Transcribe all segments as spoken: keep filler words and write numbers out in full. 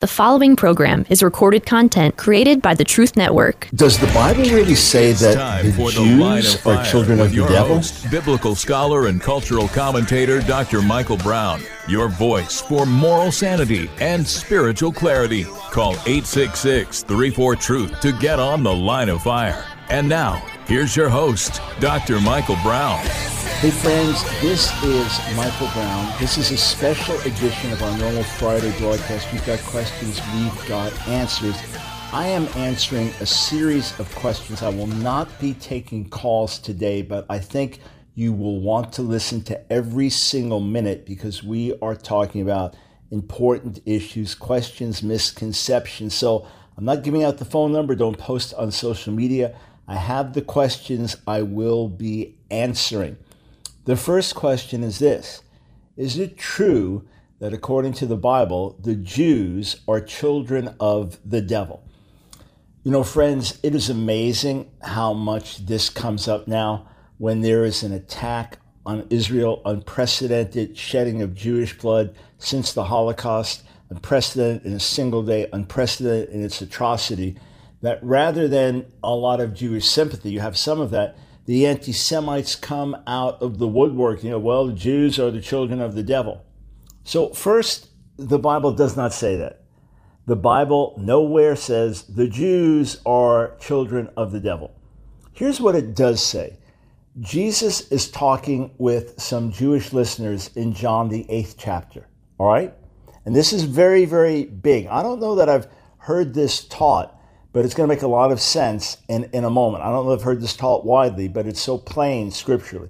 The following program is recorded content created by the Truth Network. Does the Bible really say It's that time the for Jews the Line of are Fire children with of the your devil? host, biblical scholar and cultural commentator Doctor Michael Brown. Your voice for moral sanity and spiritual clarity. Call eight six six, three four, truth to get on the Line of Fire. And now, here's your host, Doctor Michael Brown. Hey friends, this is Michael Brown. This is a special edition of our normal Friday broadcast. We've got questions, we've got answers. I am answering a series of questions. I will not be taking calls today, but I think you will want to listen to every single minute because we are talking about important issues, questions, misconceptions. So I'm not giving out the phone number. Don't post on social media. I have the questions I will be answering. The first question is this: is it true that according to the Bible, the Jews are children of the devil? You know, friends, it is amazing how much this comes up now when there is an attack on Israel, unprecedented shedding of Jewish blood since the Holocaust, unprecedented in a single day, unprecedented in its atrocity, that rather than a lot of Jewish sympathy, you have some of that, the anti-Semites come out of the woodwork. You know, well, the Jews are the children of the devil. So first, the Bible does not say that. The Bible nowhere says the Jews are children of the devil. Here's what it does say. Jesus is talking with some Jewish listeners in John, the eighth chapter. All right? And this is very, very big. I don't know that I've heard this taught, but it's going to make a lot of sense in, in a moment. I don't know if I've heard this taught widely, but it's so plain scripturally.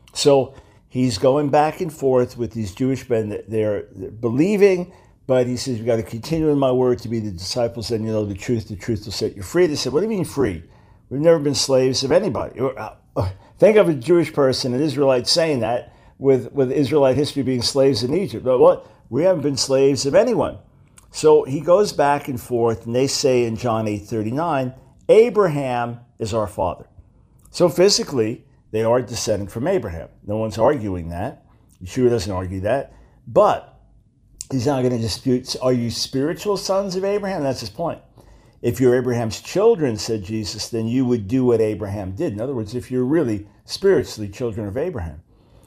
So he's going back and forth with these Jewish men. They're, they're believing, but he says, you've got to continue in my word to be the disciples, and you know the truth. The truth will set you free. They said, what do you mean free? We've never been slaves of anybody. Think of a Jewish person, an Israelite, saying that with, with Israelite history being slaves in Egypt. But what? We haven't been slaves of anyone. So he goes back and forth, and they say in John eight thirty-nine, Abraham is our father. So physically, they are descended from Abraham. No one's arguing that. Yeshua doesn't argue that. But he's not going to dispute, are you spiritual sons of Abraham? That's his point. If you're Abraham's children, said Jesus, then you would do what Abraham did. In other words, if you're really spiritually children of Abraham.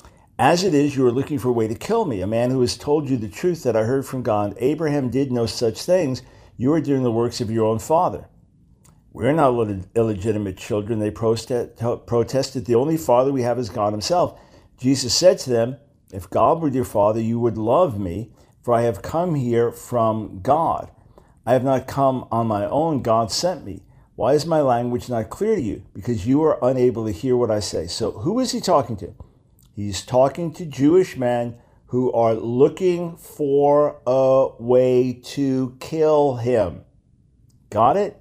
As it is, you are looking for a way to kill me, a man who has told you the truth that I heard from God. Abraham did no such things. You are doing the works of your own father. We're not illegitimate children, they protested. The only father we have is God himself. Jesus said to them, if God were your father, you would love me, for I have come here from God. I have not come on my own. God sent me. Why is my language not clear to you? Because you are unable to hear what I say. So who is he talking to? He's talking to Jewish men who are looking for a way to kill him. Got it?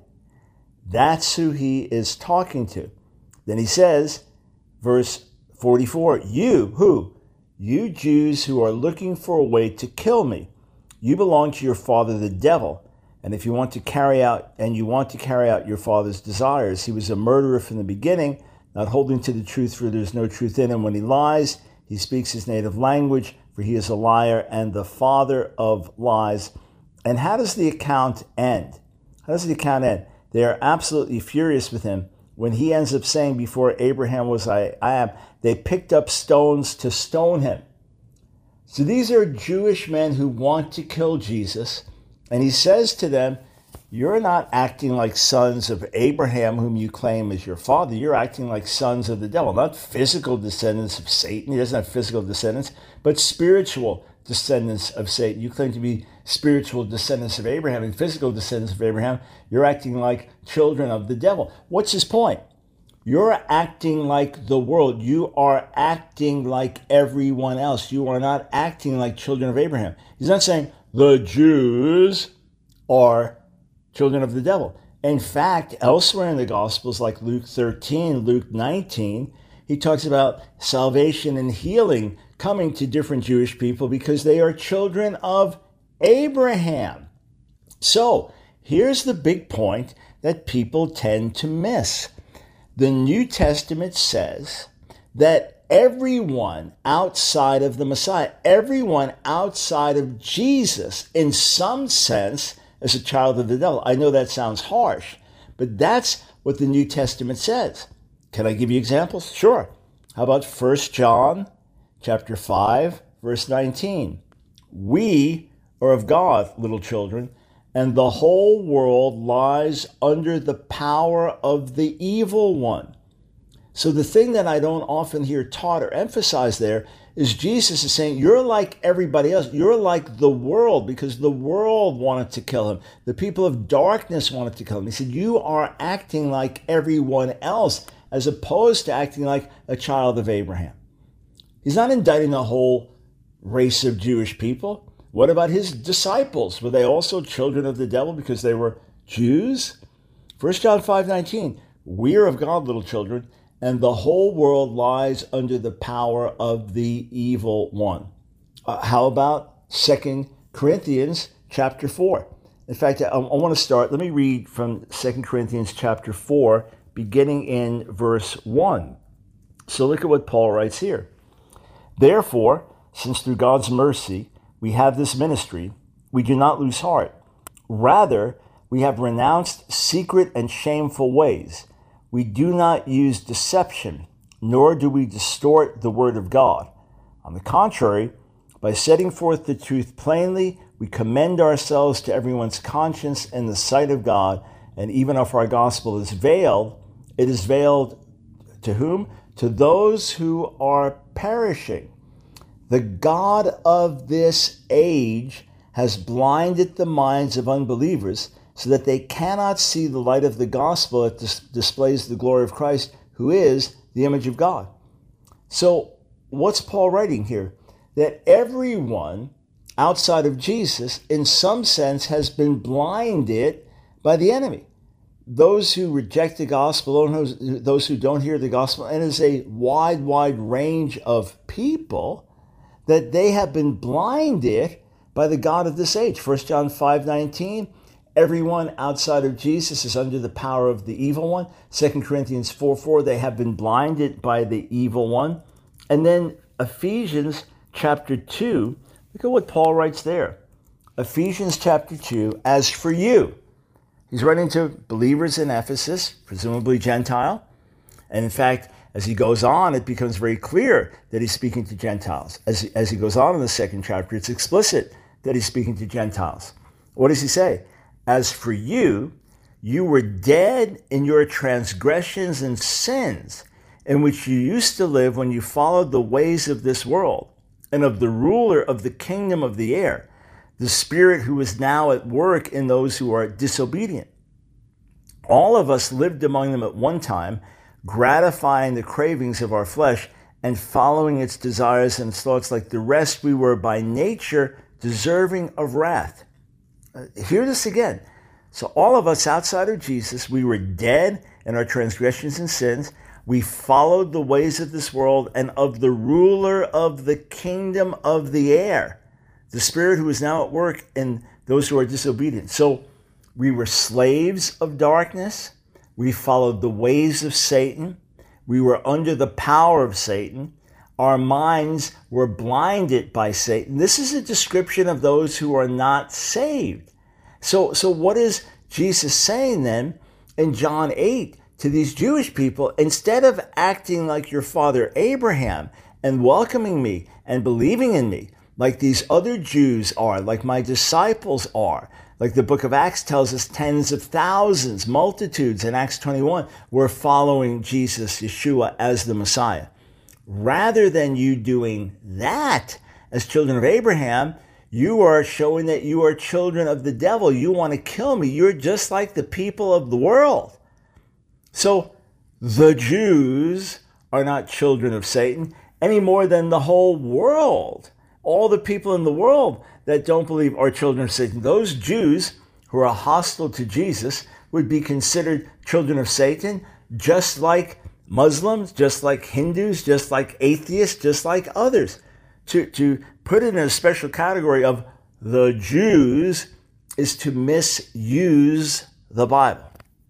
That's who he is talking to. Then he says, verse forty-four, you, who? You Jews who are looking for a way to kill me. You belong to your father, the devil. And if you want to carry out, and you want to carry out your father's desires, he was a murderer from the beginning, not holding to the truth, for there is no truth in him. When he lies, he speaks his native language, for he is a liar and the father of lies. And how does the account end? How does the account end? They are absolutely furious with him. When he ends up saying, before Abraham was I, I am, they picked up stones to stone him. So these are Jewish men who want to kill Jesus. And he says to them, you're not acting like sons of Abraham, whom you claim as your father. You're acting like sons of the devil, not physical descendants of Satan. He doesn't have physical descendants, but spiritual descendants of Satan. You claim to be spiritual descendants of Abraham and physical descendants of Abraham. You're acting like children of the devil. What's his point? You're acting like the world. You are acting like everyone else. You are not acting like children of Abraham. He's not saying the Jews are children of the devil. In fact, elsewhere in the Gospels, like Luke thirteen, Luke nineteen, he talks about salvation and healing coming to different Jewish people because they are children of Abraham. So here's the big point that people tend to miss. The New Testament says that everyone outside of the Messiah, everyone outside of Jesus, in some sense, as a child of the devil. I know that sounds harsh, but that's what the New Testament says. Can I give you examples? Sure. How about First John chapter five, verse nineteen? We are of God, little children, and the whole world lies under the power of the evil one. So the thing that I don't often hear taught or emphasized there is Jesus is saying, you're like everybody else. You're like the world, because the world wanted to kill him. The people of darkness wanted to kill him. He said, you are acting like everyone else, as opposed to acting like a child of Abraham. He's not indicting the whole race of Jewish people. What about his disciples? Were they also children of the devil because they were Jews? First John five nineteen, we are of God, little children, and the whole world lies under the power of the evil one. Uh, how about Second Corinthians chapter four? In fact, I, I want to start, let me read from Second Corinthians chapter four, beginning in verse one. So look at what Paul writes here. Therefore, since through God's mercy we have this ministry, we do not lose heart. Rather, we have renounced secret and shameful ways. We do not use deception, nor do we distort the word of God. On the contrary, by setting forth the truth plainly, we commend ourselves to everyone's conscience in the sight of God, and even if our gospel is veiled, it is veiled to whom? To those who are perishing. The God of this age has blinded the minds of unbelievers so that they cannot see the light of the gospel that dis- displays the glory of Christ, who is the image of God. So what's Paul writing here? That everyone outside of Jesus, in some sense, has been blinded by the enemy. Those who reject the gospel, those who don't hear the gospel, and it's a wide, wide range of people, that they have been blinded by the God of this age. First John five nineteen, everyone outside of Jesus is under the power of the evil one. Second Corinthians four four, they have been blinded by the evil one. And then Ephesians chapter two, look at what Paul writes there. Ephesians chapter two, as for you, he's writing to believers in Ephesus, presumably Gentile. And in fact, as he goes on, it becomes very clear that he's speaking to Gentiles. As, as he goes on in the second chapter, it's explicit that he's speaking to Gentiles. What does he say? As for you, you were dead in your transgressions and sins, in which you used to live when you followed the ways of this world, and of the ruler of the kingdom of the air, the spirit who is now at work in those who are disobedient. All of us lived among them at one time, gratifying the cravings of our flesh and following its desires and its thoughts. Like the rest, we were by nature deserving of wrath. Uh, hear this again. So all of us outside of Jesus, we were dead in our transgressions and sins. We followed the ways of this world and of the ruler of the kingdom of the air, the spirit who is now at work in those who are disobedient. So we were slaves of darkness. We followed the ways of Satan. We were under the power of Satan. Our minds were blinded by Satan. This is a description of those who are not saved. So, so what is Jesus saying then in John eight to these Jewish people? Instead of acting like your father Abraham and welcoming me and believing in me, like these other Jews are, like my disciples are, like the book of Acts tells us, tens of thousands, multitudes in Acts twenty-one were following Jesus, Yeshua, as the Messiah. Rather than you doing that as children of Abraham, you are showing that you are children of the devil. You want to kill me. You're just like the people of the world. So the Jews are not children of Satan any more than the whole world. All the people in the world that don't believe are children of Satan. Those Jews who are hostile to Jesus would be considered children of Satan, just like Muslims, just like Hindus, just like atheists, just like others. To, to put it in a special category of the Jews is to misuse the Bible.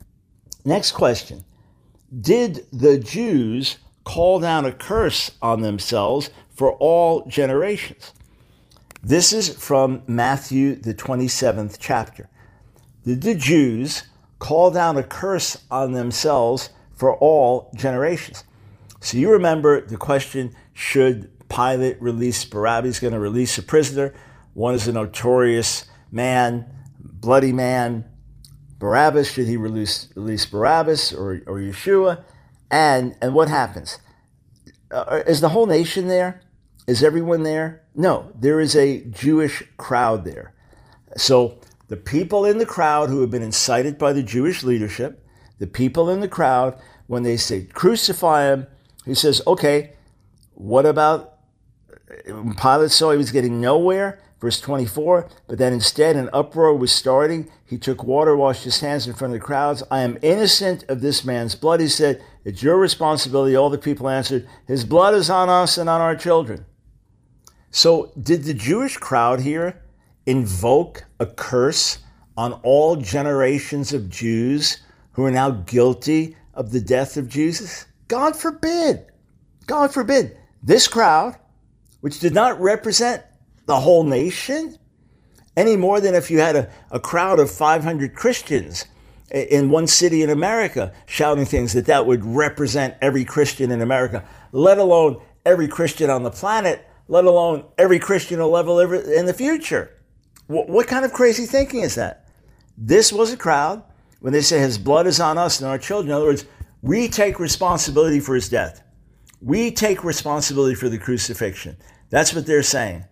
Next question. Did the Jews call down a curse on themselves for all generations? This is from Matthew, the twenty-seventh chapter. did the Jews call down a curse on themselves for all generations? So you remember the question, should Pilate release Barabbas? He's going to release a prisoner. One is a notorious man, bloody man. Barabbas, should he release, release Barabbas or, or Yeshua? And, and what happens? Uh, is the whole nation there? Is everyone there? No, there is a Jewish crowd there. So the people in the crowd who have been incited by the Jewish leadership, the people in the crowd, when they say crucify him, he says, okay, what about, when Pilate saw he was getting nowhere, verse twenty-four, but then instead an uproar was starting. He took water, washed his hands in front of the crowds. I am innocent of this man's blood, he said. It's your responsibility. All the people answered, his blood is on us and on our children. So did the Jewish crowd here invoke a curse on all generations of Jews who are now guilty of the death of Jesus? God forbid. God forbid. This crowd, which did not represent the whole nation, any more than if you had a, a crowd of five hundred Christians in one city in America shouting things, that that would represent every Christian in America, let alone every Christian on the planet, let alone every Christian will ever live in the future. What, what kind of crazy thinking is that? This was a crowd, when they say his blood is on us and our children, in other words, we take responsibility for his death. We take responsibility for the crucifixion. That's what they're saying.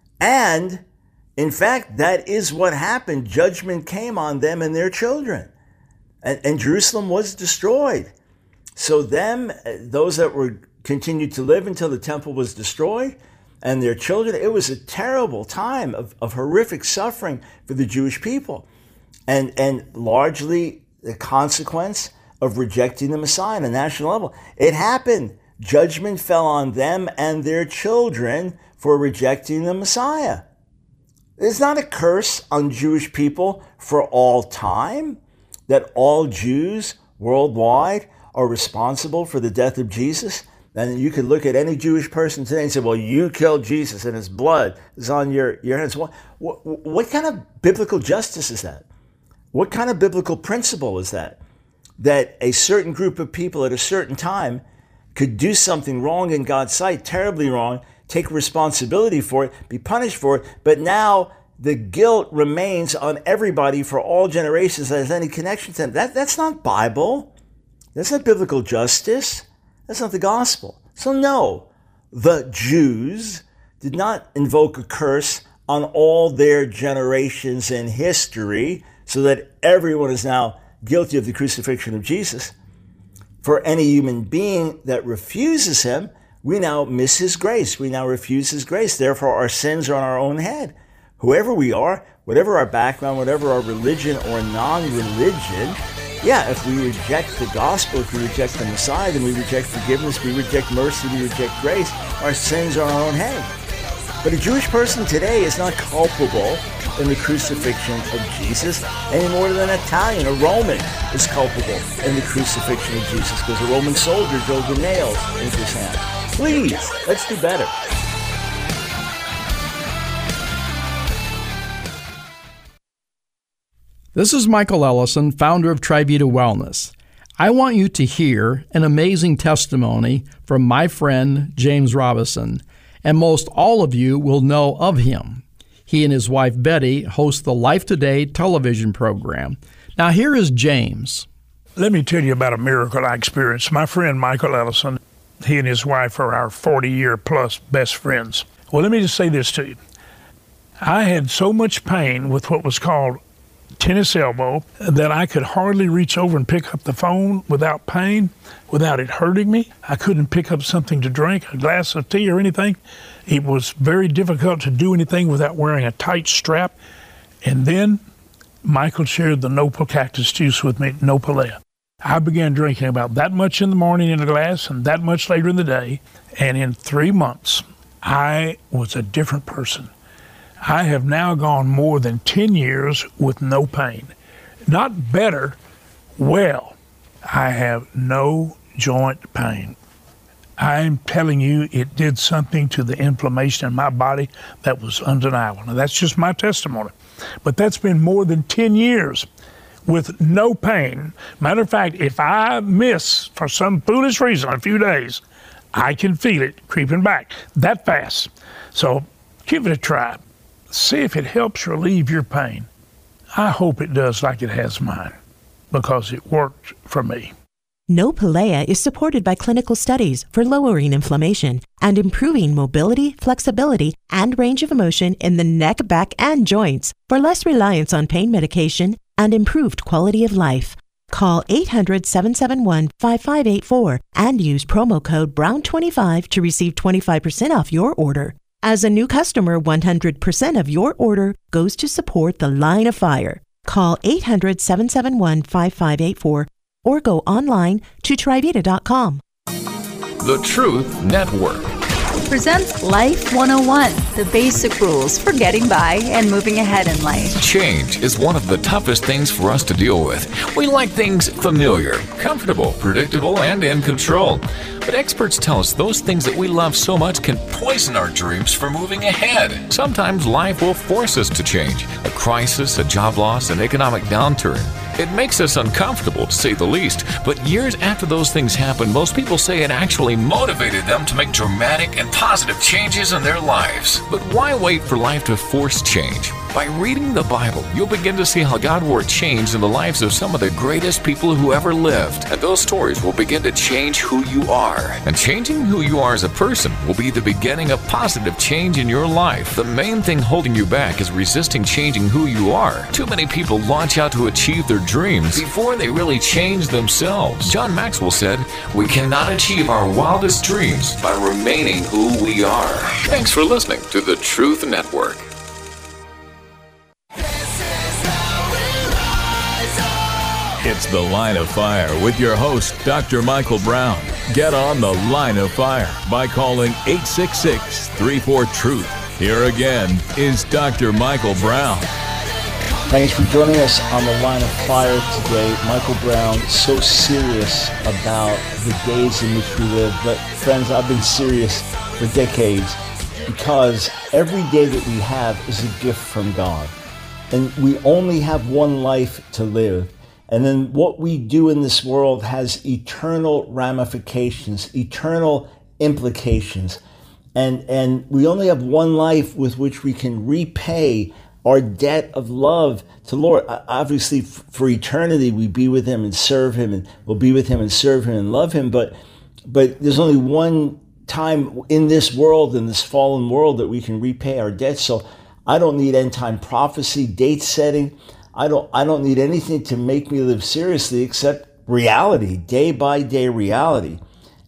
And, in fact, that is what happened. Judgment came on them and their children. And, and Jerusalem was destroyed. So them, those that were continued to live until the temple was destroyed, and their children, it was a terrible time of, of horrific suffering for the Jewish people. And, and largely the consequence of rejecting the Messiah on a national level. It happened. Judgment fell on them and their children for rejecting the Messiah. It's not a curse on Jewish people for all time, that all Jews worldwide are responsible for the death of Jesus. And you could look at any Jewish person today and say, well, you killed Jesus and his blood is on your, your hands. What, what, what kind of biblical justice is that? What kind of biblical principle is that? That a certain group of people at a certain time could do something wrong in God's sight, terribly wrong, take responsibility for it, be punished for it, but now the guilt remains on everybody for all generations that has any connection to them. That, that's not Bible. That's not biblical justice. That's not the gospel. So no, the Jews did not invoke a curse on all their generations in history so that everyone is now guilty of the crucifixion of Jesus. For any human being that refuses him, we now miss his grace. We now refuse his grace. Therefore, our sins are on our own head. Whoever we are, whatever our background, whatever our religion or non-religion, yeah, if we reject the gospel, if we reject the Messiah, then we reject forgiveness, we reject mercy, we reject grace. Our sins are on our own head. But a Jewish person today is not culpable in the crucifixion of Jesus any more than an Italian, a Roman, is culpable in the crucifixion of Jesus because a Roman soldier drove the nails into his hand. Please, let's do better. This is Michael Ellison, founder of Trivita Wellness. I want you to hear an amazing testimony from my friend James Robison, and most all of you will know of him. He and his wife Betty host the Life Today television program. Now here is James. Let me tell you about a miracle I experienced. My friend Michael Ellison, he and his wife are our forty-year plus best friends. Well, let me just say this to you. I had so much pain with what was called tennis elbow that I could hardly reach over and pick up the phone without pain, without it hurting me. I couldn't pick up something to drink, a glass of tea or anything. It was very difficult to do anything without wearing a tight strap. And then Michael shared the Nopal cactus juice with me, Nopalea. I began drinking about that much in the morning in a glass and that much later in the day. And in three months, I was a different person. I have now gone more than ten years with no pain. Not better, well. I have no joint pain. I'm telling you, it did something to the inflammation in my body that was undeniable. Now, that's just my testimony. But that's been more than ten years with no pain. Matter of fact, if I miss, for some foolish reason, a few days, I can feel it creeping back that fast. So give it a try. See if it helps relieve your pain. I hope it does like it has mine, because it worked for me. Nopalea is supported by clinical studies for lowering inflammation and improving mobility, flexibility, and range of motion in the neck, back, and joints for less reliance on pain medication and improved quality of life. Call eight hundred, seven seven one, five five eight four and use promo code brown twenty-five to receive twenty-five percent off your order. As a new customer, one hundred percent of your order goes to support the Line of Fire. Call eight hundred, seven seven one, five five eight four or go online to Trivita dot com. The Truth Network presents Life one oh one, the basic rules for getting by and moving ahead in life. Change is one of the toughest things for us to deal with. We like things familiar, comfortable, predictable, and in control. But experts tell us those things that we love so much can poison our dreams for moving ahead. Sometimes life will force us to change. A crisis, a job loss, an economic downturn. It makes us uncomfortable, to say the least. But years after those things happen, most people say it actually motivated them to make dramatic and positive changes in their lives. But why wait for life to force change? By reading the Bible, you'll begin to see how God worked change in the lives of some of the greatest people who ever lived. And those stories will begin to change who you are. And changing who you are as a person will be the beginning of positive change in your life. The main thing holding you back is resisting changing who you are. Too many people launch out to achieve their dreams before they really change themselves. John Maxwell said, "We cannot achieve our wildest dreams by remaining who we are." Thanks for listening to the Truth Network. It's The Line of Fire with your host, Doctor Michael Brown. Get on The Line of Fire by calling eight six six, three four, truth. Here again is Doctor Michael Brown. Thanks for joining us on The Line of Fire today. Michael Brown, so serious about the days in which we live. But friends, I've been serious for decades because every day that we have is a gift from God. And we only have one life to live. And then what we do in this world has eternal ramifications, eternal implications. And, and we only have one life with which we can repay our debt of love to Lord. Obviously, for eternity, we be with him and serve him, and we'll be with him and serve him and love him. But, but there's only one time in this world, in this fallen world, that we can repay our debt. So I don't need end time prophecy, date setting. I don't I don't need anything to make me live seriously except reality, day by day reality.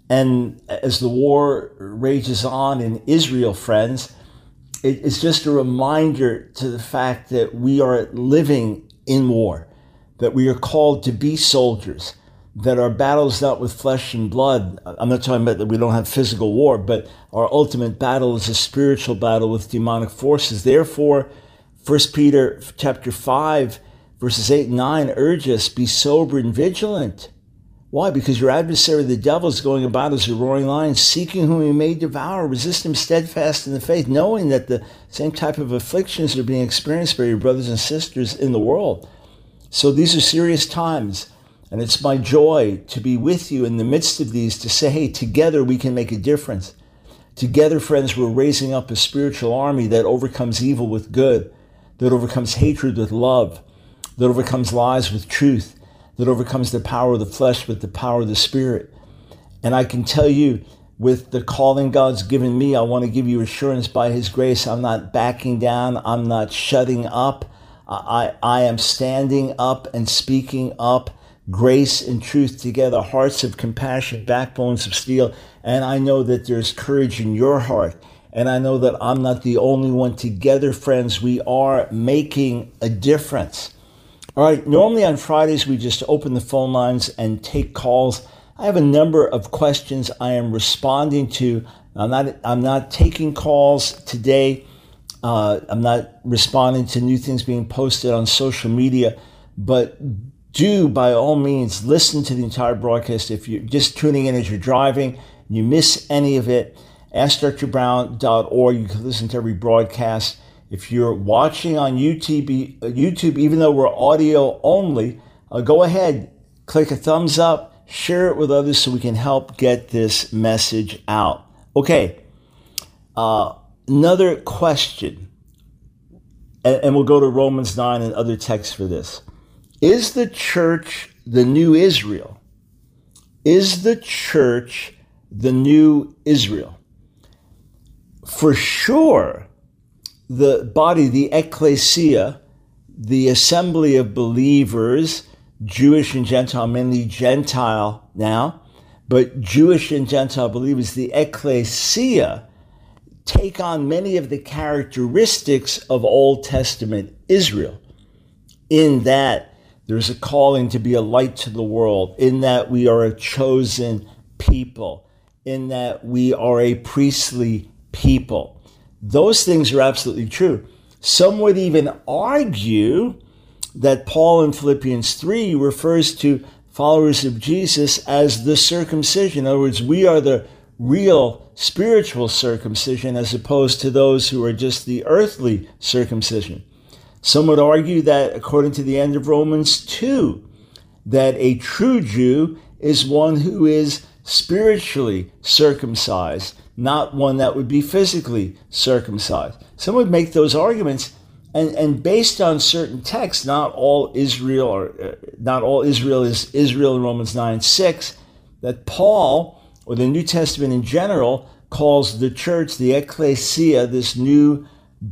And as the war rages on in Israel, friends, it, it's just a reminder to the fact that we are living in war, that we are called to be soldiers, that our battle is not with flesh and blood. I'm not talking about that we don't have physical war, but our ultimate battle is a spiritual battle with demonic forces. Therefore, First Peter chapter five, verses eight and nine urge us, be sober and vigilant. Why? Because your adversary, the devil, is going about as a roaring lion, seeking whom he may devour. Resist him steadfast in the faith, knowing that the same type of afflictions are being experienced by your brothers and sisters in the world. So these are serious times, and it's my joy to be with you in the midst of these, to say, hey, together we can make a difference. Together, friends, we're raising up a spiritual army that overcomes evil with good, that overcomes hatred with love, that overcomes lies with truth, that overcomes the power of the flesh with the power of the Spirit. And I can tell you, with the calling God's given me, I want to give you assurance by his grace. I'm not backing down. I'm not shutting up. I, I am standing up and speaking up, grace and truth together, hearts of compassion, backbones of steel. And I know that there's courage in your heart. And I know that I'm not the only one. Together, friends, we are making a difference. All right, normally on Fridays, we just open the phone lines and take calls. I have a number of questions I am responding to. I'm not, I'm not taking calls today. Uh, I'm not responding to new things being posted on social media. But do, by all means, listen to the entire broadcast. If you're just tuning in as you're driving, and you miss any of it, ask dr brown dot org. You can listen to every broadcast. If you're watching on YouTube, YouTube, even though we're audio only, uh, go ahead, click a thumbs up, share it with others so we can help get this message out. Okay, uh, another question, and, and we'll go to Romans nine and other texts for this. Is the church the new Israel? Is the church the new Israel? For sure, the body, the ecclesia, the assembly of believers, Jewish and Gentile, mainly Gentile now, but Jewish and Gentile believers, the ecclesia, take on many of the characteristics of Old Testament Israel, in that there's a calling to be a light to the world, in that we are a chosen people, in that we are a priestly people. Those things are absolutely true. Some would even argue that Paul in Philippians three refers to followers of Jesus as the circumcision. In other words, we are the real spiritual circumcision as opposed to those who are just the earthly circumcision. Some would argue that, according to the end of Romans two, that a true Jew is one who is spiritually circumcised, not one that would be physically circumcised. Some would make those arguments, and, and based on certain texts, not all Israel or uh, not all Israel is Israel in Romans nine six, that Paul, or the New Testament in general, calls the church, the ecclesia, this new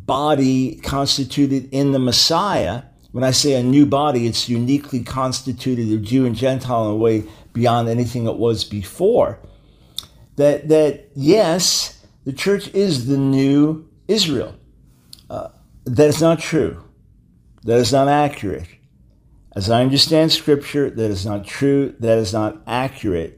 body constituted in the Messiah. When I say a new body, it's uniquely constituted of Jew and Gentile in a way beyond anything it was before. That, that yes, the church is the new Israel. Uh, that is not true. That is not accurate. As I understand Scripture, that is not true. That is not accurate.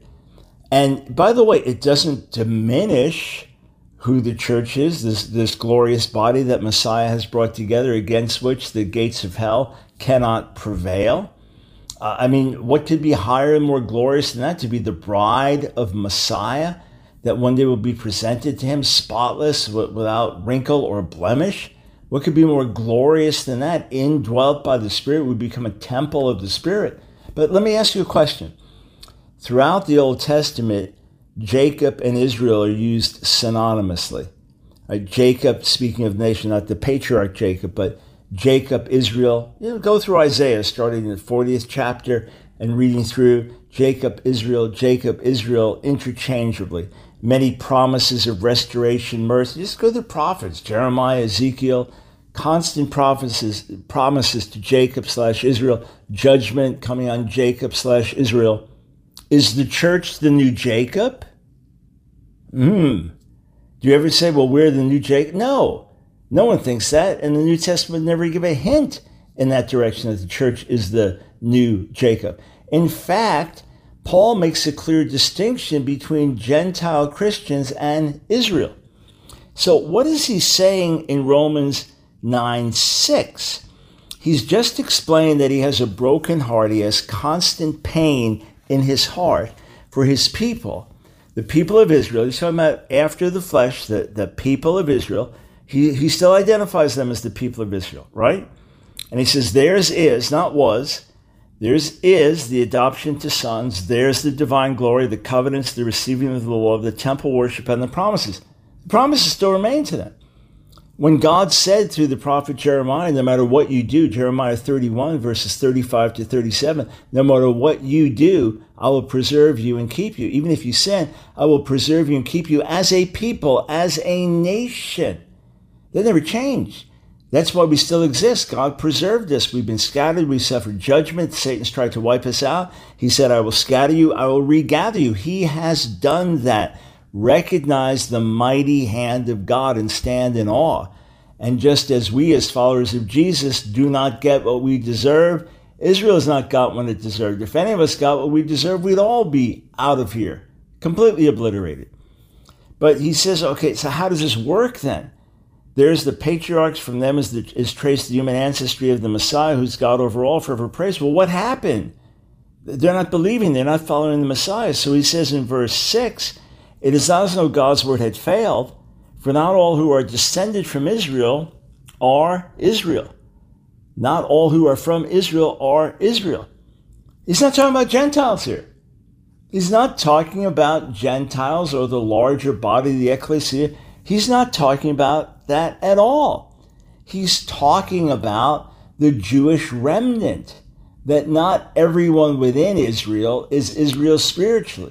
And by the way, it doesn't diminish who the church is, this, this glorious body that Messiah has brought together, against which the gates of hell cannot prevail. Uh, I mean, what could be higher and more glorious than that? To be the bride of Messiah, that one day will be presented to him spotless, w- without wrinkle or blemish. What could be more glorious than that? Indwelt by the Spirit, we become a temple of the Spirit. But let me ask you a question. Throughout the Old Testament, Jacob and Israel are used synonymously. Right? Jacob, speaking of nation, not the patriarch Jacob, but Jacob, Israel. You know, go through Isaiah, starting in the fortieth chapter and reading through Jacob, Israel, Jacob, Israel, interchangeably. Many promises of restoration, mercy. Just go through prophets, Jeremiah, Ezekiel, constant promises, promises to Jacob slash Israel, judgment coming on Jacob slash Israel. Is the church the new Jacob? Hmm. Do you ever say, well, we're the new Jacob? No. No one thinks that, and the New Testament never give a hint in that direction, that the church is the new Jacob. In fact, Paul makes a clear distinction between Gentile Christians and Israel. So what is he saying in Romans nine six? He's just explained that he has a broken heart. He has constant pain in his heart for his people, the people of Israel. He's talking about after the flesh, the, the people of Israel. He, he still identifies them as the people of Israel, right? And he says, theirs is, not was, theirs is the adoption to sons, theirs the divine glory, the covenants, the receiving of the law, the temple worship, and the promises. The promises still remain to them. When God said through the prophet Jeremiah, no matter what you do, Jeremiah thirty-one, verses thirty-five to thirty-seven, no matter what you do, I will preserve you and keep you. Even if you sin, I will preserve you and keep you as a people, as a nation. They never changed. That's why we still exist. God preserved us. We've been scattered. We suffered judgment. Satan's tried to wipe us out. He said, I will scatter you. I will regather you. He has done that. Recognize the mighty hand of God and stand in awe. And just as we as followers of Jesus do not get what we deserve, Israel has not got what it deserved. If any of us got what we deserve, we'd all be out of here, completely obliterated. But he says, okay, so how does this work then? There's the patriarchs, from them is, the, is traced the human ancestry of the Messiah, who's God over all, forever praised. Well, what happened? They're not believing, they're not following the Messiah. So he says in verse six, It is not as though God's word had failed, for not all who are descended from Israel are Israel. Not all who are from Israel are Israel. He's not talking about Gentiles here. He's not talking about Gentiles or the larger body of the ecclesia. He's not talking about that at all. He's talking about the Jewish remnant, that not everyone within Israel is Israel spiritually.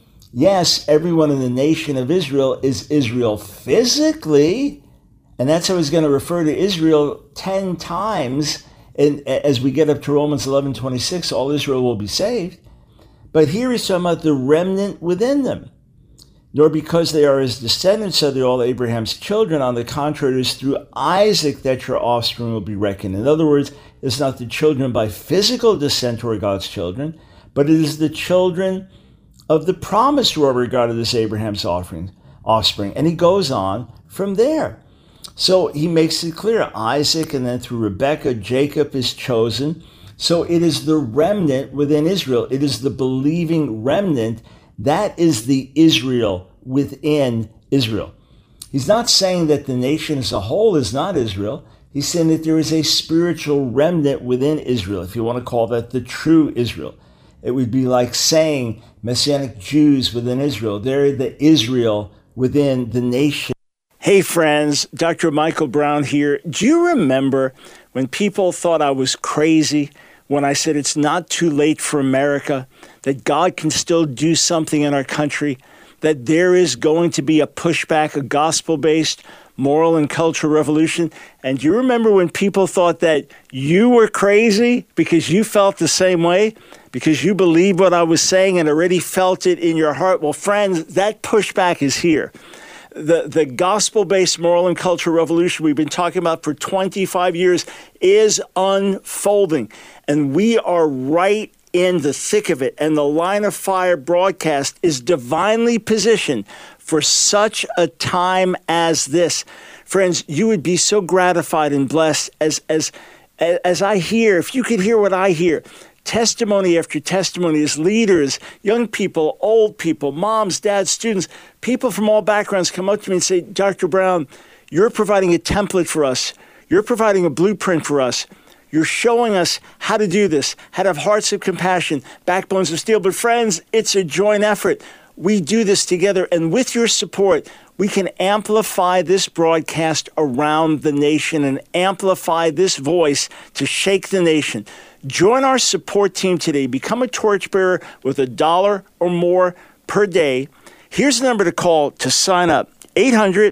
Yes, everyone in the nation of Israel is Israel physically, and that's how he's going to refer to Israel ten times. And as we get up to Romans eleven twenty-six, all Israel will be saved. But here he's talking about the remnant within them. Nor because they are his descendants are they all Abraham's children. On the contrary, it is through Isaac that your offspring will be reckoned. In other words, it's not the children by physical descent who are God's children, but it is the children of the promise who are regarded as Abraham's offering, offspring. And he goes on from there. So he makes it clear, Isaac, and then through Rebekah, Jacob is chosen. So it is the remnant within Israel. It is the believing remnant. That is the Israel within Israel. He's not saying that the nation as a whole is not Israel. He's saying that there is a spiritual remnant within Israel, if you want to call that the true Israel. It would be like saying Messianic Jews within Israel. They're the Israel within the nation. Hey friends, Doctor Michael Brown here. Do you remember when people thought I was crazy when I said it's not too late for America, that God can still do something in our country, that there is going to be a pushback, a gospel-based moral and cultural revolution? And do you remember when people thought that you were crazy because you felt the same way, because you believed what I was saying and already felt it in your heart? Well, friends, that pushback is here. The, the gospel-based moral and cultural revolution we've been talking about for twenty-five years is unfolding. And we are right in the thick of it. And the Line of Fire broadcast is divinely positioned for such a time as this. Friends, you would be so gratified and blessed as, as, as I hear, if you could hear what I hear, testimony after testimony as leaders, young people, old people, moms, dads, students, people from all backgrounds come up to me and say, Doctor Brown, you're providing a template for us. You're providing a blueprint for us. You're showing us how to do this, how to have hearts of compassion, backbones of steel. But friends, it's a joint effort. We do this together, and with your support, we can amplify this broadcast around the nation and amplify this voice to shake the nation. Join our support team today. Become a torchbearer with a dollar or more per day. Here's the number to call to sign up. eight hundred,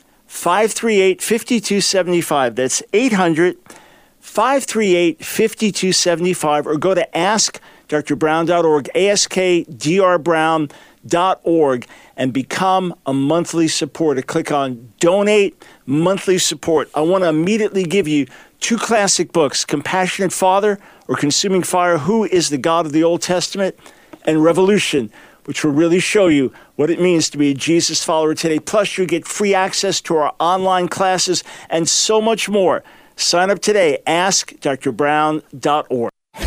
five three eight, five two seven five. That's eight hundred, five three eight, five two seven five. Or go to ask dr brown dot org, ask d r brown dot org, and become a monthly supporter. Click on Donate Monthly Support. I want to immediately give you two classic books, Compassionate Father or Consuming Fire, Who is the God of the Old Testament, and Revolution, which will really show you what it means to be a Jesus follower today. Plus, you get free access to our online classes and so much more. Sign up today. ask dr brown dot org.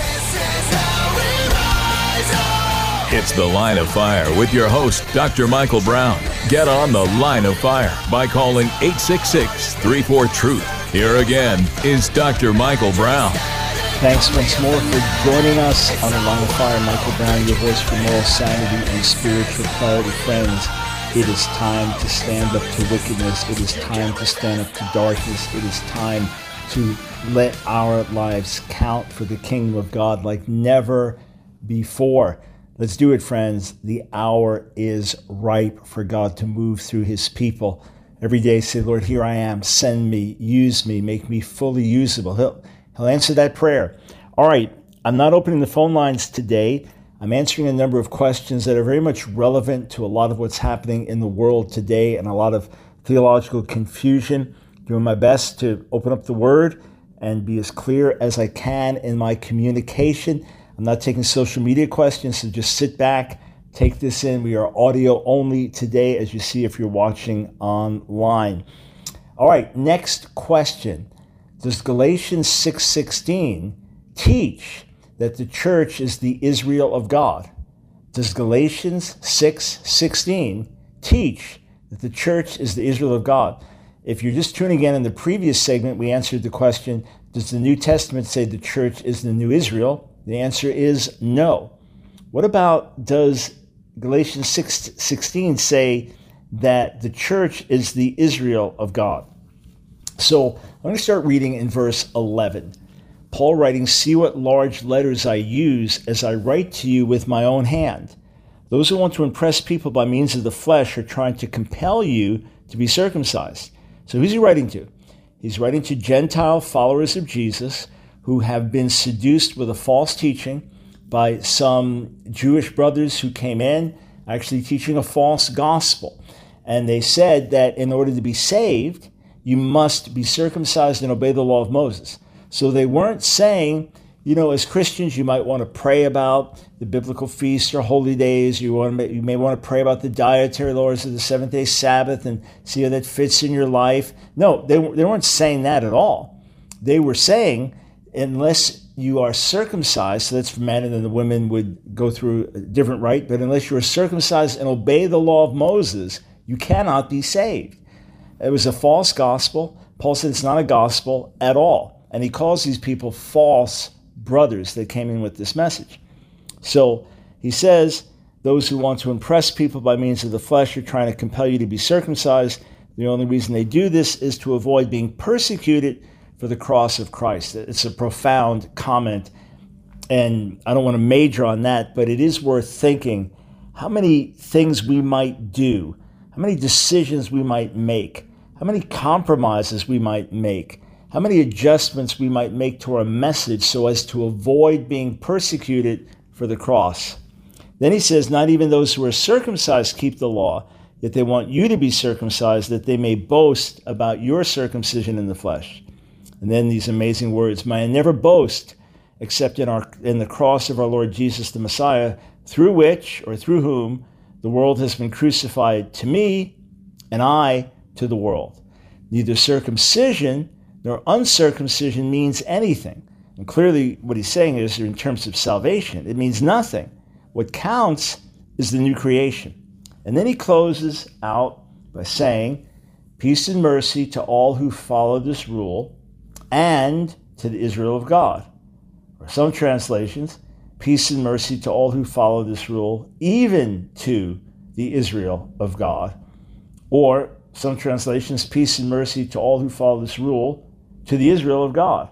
It's The Line of Fire with your host, Doctor Michael Brown. Get on The Line of Fire by calling eight six six, three four, truth. Here again is Doctor Michael Brown. Thanks once more for joining us on The Line of Fire. Michael Brown, your voice for moral sanity and spiritual clarity. Friends, it is time to stand up to wickedness. It is time to stand up to darkness. It is time to let our lives count for the kingdom of God like never before. Let's do it, friends. The hour is ripe for God to move through his people. Every day say, Lord, here I am. Send me, use me, make me fully usable. He'll, he'll answer that prayer. All right, I'm not opening the phone lines today. I'm answering a number of questions that are very much relevant to a lot of what's happening in the world today and a lot of theological confusion. Doing my best to open up the Word and be as clear as I can in my communication. I'm not taking social media questions, so just sit back, take this in. We are audio only today, as you see if you're watching online. All right, next question. Does Galatians six sixteen teach that the church is the Israel of God? Does Galatians six sixteen teach that the church is the Israel of God. If you're just tuning in in the previous segment, we answered the question, does the New Testament say the church is the new Israel? The answer is no. What about, does Galatians six sixteen say that the church is the Israel of God? So I'm going to start reading in verse eleven. Paul writing, see what large letters I use as I write to you with my own hand. Those who want to impress people by means of the flesh are trying to compel you to be circumcised. So who's he writing to? He's writing to Gentile followers of Jesus who have been seduced with a false teaching by some Jewish brothers who came in actually teaching a false gospel. And they said that in order to be saved, you must be circumcised and obey the law of Moses. So they weren't saying, you know, as Christians, you might want to pray about the biblical feasts or holy days. You, want to, you may want to pray about the dietary laws of the seventh-day Sabbath and see how that fits in your life. No, they, they weren't saying that at all. They were saying, unless you are circumcised, so that's for men, and then the women would go through a different rite, but unless you are circumcised and obey the law of Moses, you cannot be saved. It was a false gospel. Paul said it's not a gospel at all. And he calls these people false brothers that came in with this message. So he says, those who want to impress people by means of the flesh are trying to compel you to be circumcised. The only reason they do this is to avoid being persecuted for the cross of Christ. It's a profound comment, and I don't want to major on that, but it is worth thinking how many things we might do, how many decisions we might make, how many compromises we might make, how many adjustments we might make to our message so as to avoid being persecuted for the cross. Then he says, not even those who are circumcised keep the law, yet they want you to be circumcised that they may boast about your circumcision in the flesh. And then these amazing words, may I never boast except in our in the cross of our Lord Jesus the Messiah, through which, or through whom, the world has been crucified to me, and I to the world. Neither circumcision nor uncircumcision means anything. And clearly what he's saying is, in terms of salvation, it means nothing. What counts is the new creation. And then he closes out by saying, peace and mercy to all who follow this rule, and to the Israel of God. Or some translations, peace and mercy to all who follow this rule, even to the Israel of God. Or some translations, peace and mercy to all who follow this rule, to the Israel of God.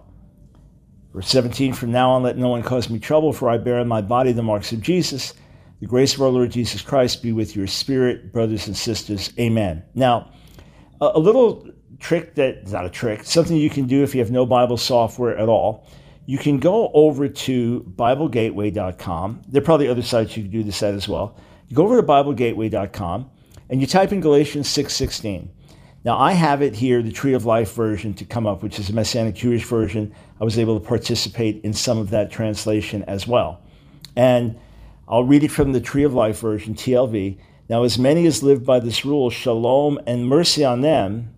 Verse seventeen, from now on let no one cause me trouble, for I bear in my body the marks of Jesus. The grace of our Lord Jesus Christ be with your spirit, brothers and sisters. Amen. Now, a, a little trick that, not a trick, something you can do if you have no Bible software at all. You can go over to Bible Gateway dot com. There are probably other sites you can do this at as well. You go over to Bible Gateway dot com and you type in Galatians six sixteen. Now, I have it here, the Tree of Life version, to come up, which is a Messianic Jewish version. I was able to participate in some of that translation as well. And I'll read it from the Tree of Life version, T L V. Now, as many as live by this rule, shalom and mercy on them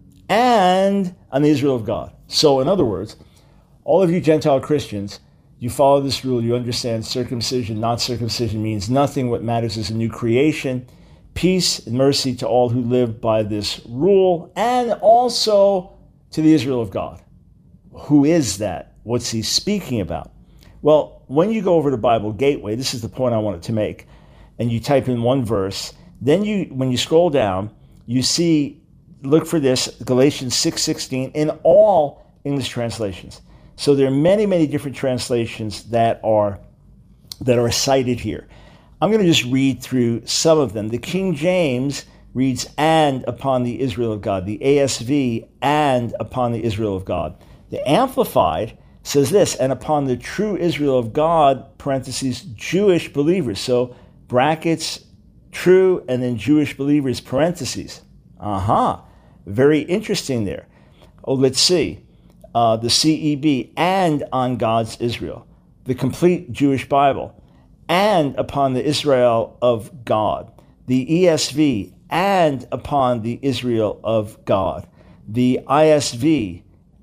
and on the Israel of God. So, in other words, all of you Gentile Christians, you follow this rule, you understand circumcision, not circumcision means nothing. What matters is a new creation. Peace and mercy to all who live by this rule, and also to the Israel of God. Who is that? What's he speaking about? Well, when you go over to Bible Gateway, this is the point I wanted to make, and you type in one verse, then you, when you scroll down, you see, look for this, Galatians six sixteen, in all English translations. So there are many, many different translations that are that are cited here. I'm going to just read through some of them. The King James reads, and upon the Israel of God. The A S V, and upon the Israel of God. The Amplified says this, and upon the true Israel of God, parentheses, Jewish believers. So brackets, true, and then Jewish believers, parentheses. Aha, very interesting there. Oh, let's see. Uh, the C E B, and on God's Israel. The Complete Jewish Bible, and upon the Israel of God. The E S V, and upon the Israel of God. The I S V,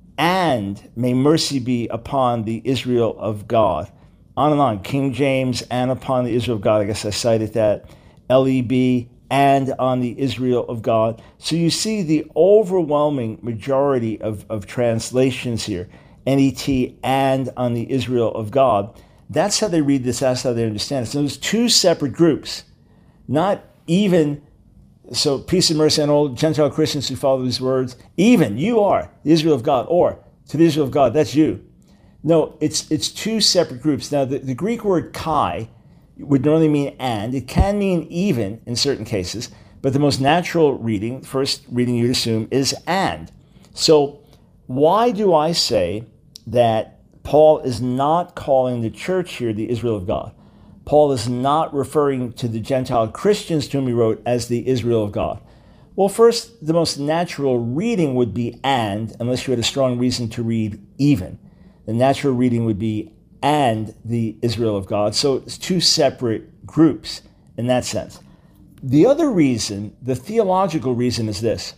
and may mercy be upon the Israel of God. On and on. King James, and upon the Israel of God. I guess I cited that. L E B, and on the Israel of God. So you see the overwhelming majority of, of translations here, N E T, and on the Israel of God. That's how they read this, that's how they understand it. So there's two separate groups, not even, so peace and mercy on all Gentile Christians who follow these words. Even, you are the Israel of God, or to the Israel of God, that's you. No, it's it's two separate groups. Now, the, the Greek word kai would normally mean and. It can mean even in certain cases, but the most natural reading, first reading you'd assume, is and. So why do I say that Paul is not calling the church here the Israel of God? Paul is not referring to the Gentile Christians to whom he wrote as the Israel of God. Well, first, the most natural reading would be and, unless you had a strong reason to read even. The natural reading would be and the Israel of God. So it's two separate groups in that sense. The other reason, the theological reason, is this.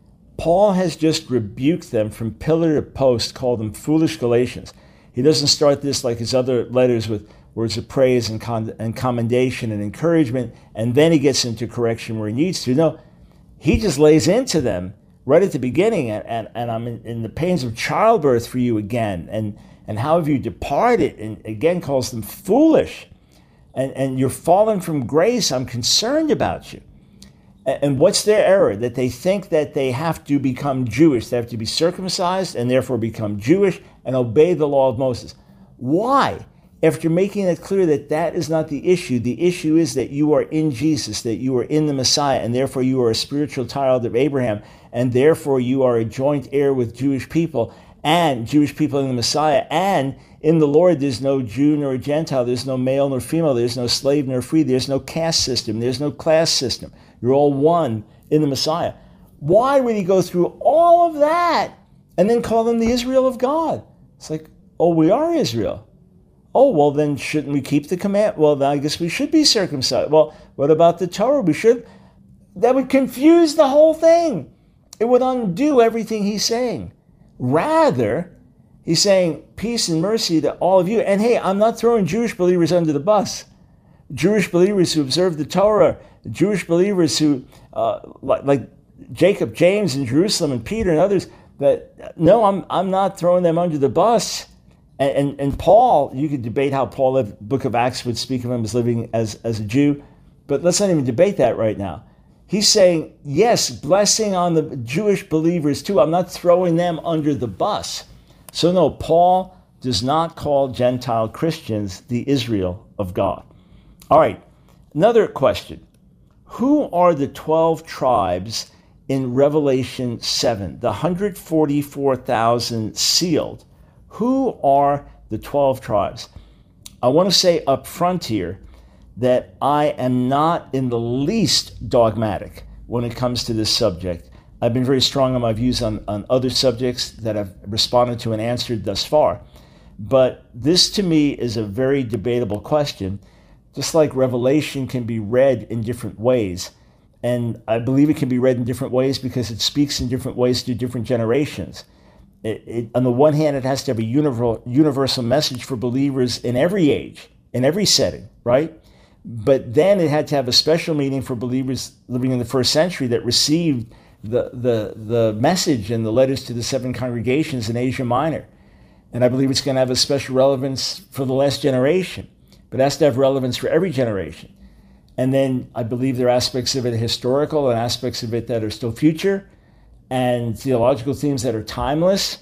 Paul has just rebuked them from pillar to post, called them foolish Galatians. He doesn't start this like his other letters with words of praise and, con- and commendation and encouragement, and then he gets into correction where he needs to. No, he just lays into them right at the beginning, and, and, and I'm in, in the pains of childbirth for you again, and, and how have you departed, and again calls them foolish, and, and you're fallen from grace, I'm concerned about you. And, and what's their error? That they think that they have to become Jewish, they have to be circumcised, and therefore become Jewish, and obey the law of Moses. Why? After making it clear that that is not the issue, the issue is that you are in Jesus, that you are in the Messiah, and therefore you are a spiritual child of Abraham, and therefore you are a joint heir with Jewish people, and Jewish people in the Messiah, and in the Lord there's no Jew nor Gentile, there's no male nor female, there's no slave nor free, there's no caste system, there's no class system. You're all one in the Messiah. Why would he go through all of that and then call them the Israel of God? It's like, oh, we are Israel. Oh, well, then shouldn't we keep the command? Well, then I guess we should be circumcised. Well, what about the Torah? We should. That would confuse the whole thing. It would undo everything he's saying. Rather, he's saying peace and mercy to all of you. And hey, I'm not throwing Jewish believers under the bus. Jewish believers who observe the Torah, Jewish believers who, uh, like, like Jacob, James, and Jerusalem, and Peter, and others, that no, I'm I'm not throwing them under the bus. And, and, and Paul, you could debate how Paul, the book of Acts, would speak of him as living as, as a Jew, but let's not even debate that right now. He's saying, yes, blessing on the Jewish believers too. I'm not throwing them under the bus. So no, Paul does not call Gentile Christians the Israel of God. All right, another question. Who are the twelve tribes in Revelation seven, the one hundred forty-four thousand sealed? Who are the twelve tribes? I want to say up front here that I am not in the least dogmatic when it comes to this subject. I've been very strong on my views on, on other subjects that I've responded to and answered thus far. But this to me is a very debatable question, just like Revelation can be read in different ways. And I believe it can be read in different ways because it speaks in different ways to different generations. It, it, on the one hand, it has to have a universal, universal message for believers in every age, in every setting, right? But then it had to have a special meaning for believers living in the first century that received the, the, the message and the letters to the seven congregations in Asia Minor. And I believe it's going to have a special relevance for the last generation, but it has to have relevance for every generation. And then I believe there are aspects of it historical and aspects of it that are still future, and theological themes that are timeless.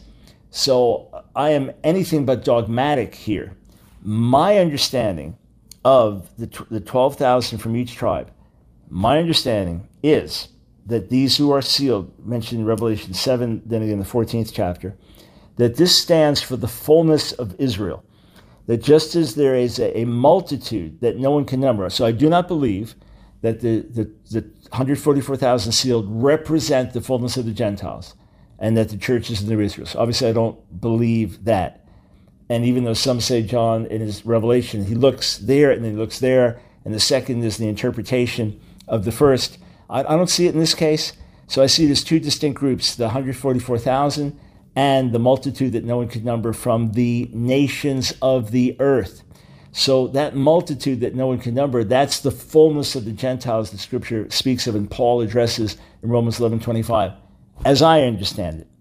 So I am anything but dogmatic here. My understanding of the, the twelve thousand from each tribe, my understanding is that these who are sealed, mentioned in Revelation seven, then again the fourteenth chapter, that this stands for the fullness of Israel. That just as there is a, a multitude that no one can number. So I do not believe that the, the, the one hundred forty-four thousand sealed represent the fullness of the Gentiles and that the church is in the Israel. So obviously I don't believe that. And even though some say John in his Revelation, he looks there and then he looks there, and the second is the interpretation of the first, I, I don't see it in this case. So I see it as two distinct groups, the one hundred forty-four thousand and the multitude that no one could number from the nations of the earth. So that multitude that no one can number, that's the fullness of the Gentiles the Scripture speaks of and Paul addresses in Romans eleven twenty-five, as I understand it.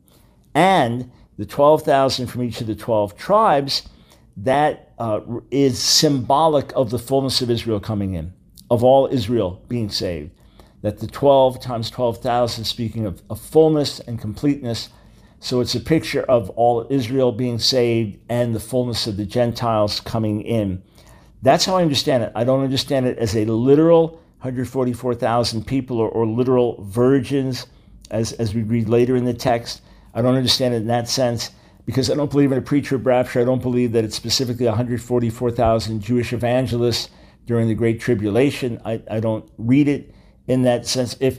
And the twelve thousand from each of the twelve tribes, that uh, is symbolic of the fullness of Israel coming in, of all Israel being saved. That the twelve times twelve thousand, speaking of, of fullness and completeness. So it's a picture of all Israel being saved and the fullness of the Gentiles coming in. That's how I understand it. I don't understand it as a literal one hundred forty-four thousand people or, or literal virgins, as, as we read later in the text. I don't understand it in that sense because I don't believe in a pre-trib rapture. I don't believe that it's specifically one hundred forty-four thousand Jewish evangelists during the Great Tribulation. I, I don't read it in that sense. If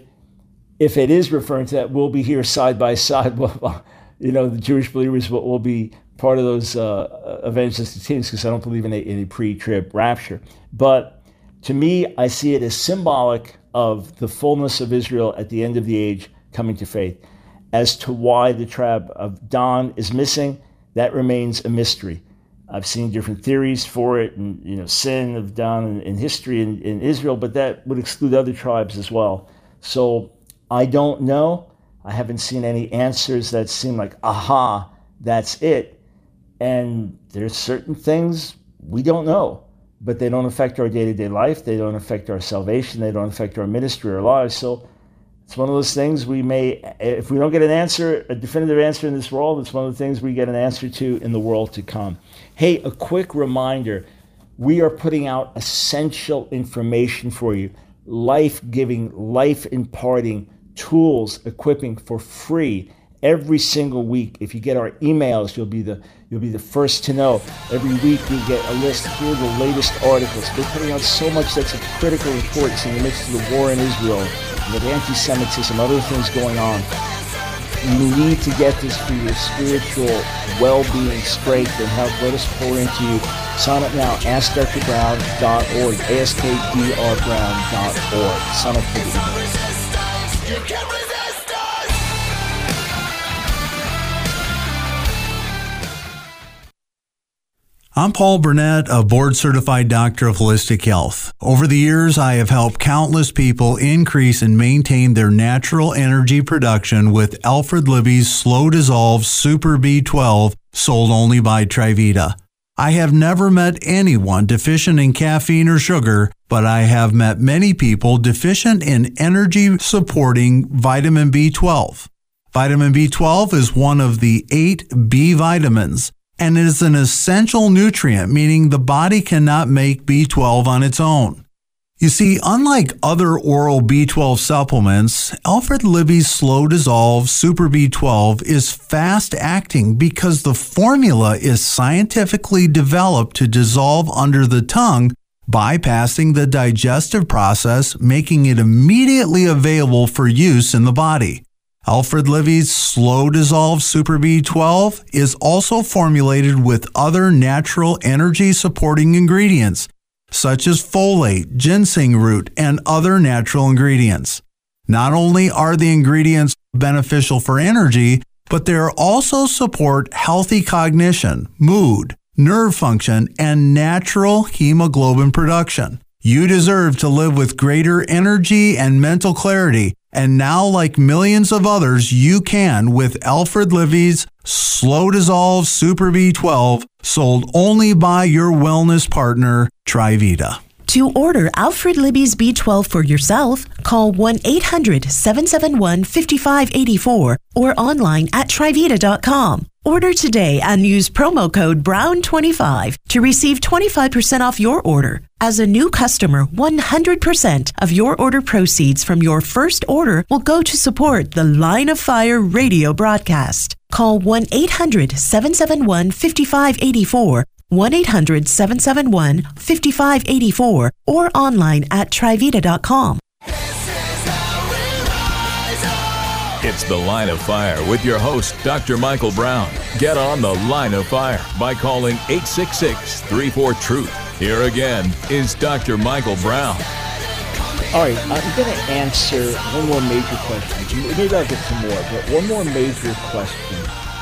if it is referring to that, we'll be here side by side. Well, you know, the Jewish believers will, will be part of those uh, evangelistic teams because I don't believe in a, in a pre-trib rapture. But to me, I see it as symbolic of the fullness of Israel at the end of the age coming to faith. As to why the tribe of Dan is missing, that remains a mystery. I've seen different theories for it, and you know, sin of Dan in, in history in, in Israel, but that would exclude other tribes as well. So I don't know. I haven't seen any answers that seem like, aha, that's it. And there's certain things we don't know, but they don't affect our day-to-day life. They don't affect our salvation. They don't affect our ministry or lives. So it's one of those things we may, if we don't get an answer, a definitive answer in this world, it's one of the things we get an answer to in the world to come. Hey, a quick reminder, we are putting out essential information for you, life-giving, life-imparting tools, equipping for free every single week. If you get our emails, you'll be the you'll be the first to know. Every week we get a list. Here are the latest articles. We're putting out so much that's of critical importance in the midst of the war in Israel, with anti-Semitism, other things going on. You need to get this for your spiritual well-being, strength, and health. Let us pour into you. Sign up now, ask dr brown dot org, ask d r brown dot org. Sign up for the email. You can't resist us! I'm Paul Burnett, a board-certified doctor of holistic health. Over the years, I have helped countless people increase and maintain their natural energy production with Alfred Libby's slow-dissolve Super B twelve, sold only by Trivita. I have never met anyone deficient in caffeine or sugar, but I have met many people deficient in energy-supporting vitamin B twelve. Vitamin B twelve is one of the eight B vitamins, and it is an essential nutrient, meaning the body cannot make B twelve on its own. You see, unlike other oral B twelve supplements, Alfred Libby's Slow Dissolve Super B twelve is fast-acting because the formula is scientifically developed to dissolve under the tongue, bypassing the digestive process, making it immediately available for use in the body. Alfred Libby's Slow Dissolve Super B twelve is also formulated with other natural energy-supporting ingredients, such as folate, ginseng root, and other natural ingredients. Not only are the ingredients beneficial for energy, but they also support healthy cognition, mood, nerve function, and natural hemoglobin production. You deserve to live with greater energy and mental clarity, and now, like millions of others, you can with Alfred Libby's Slow Dissolve Super B twelve, sold only by your wellness partner, Trivita. To order Alfred Libby's B twelve for yourself, call one eight hundred, seven seven one, five five eight four or online at trivita dot com. Order today and use promo code brown twenty-five to receive twenty-five percent off your order. As a new customer, one hundred percent of your order proceeds from your first order will go to support the Line of Fire radio broadcast. Call one eight hundred, seven seven one, five five eight four, one eight hundred, seven seven one, five five eight four, or online at trivita dot com. It's The Line of Fire with your host, Doctor Michael Brown. Get on The Line of Fire by calling eight six six, three four, truth. Here again is Doctor Michael Brown. All right, I'm going to answer one more major question. Maybe I'll get some more, but one more major question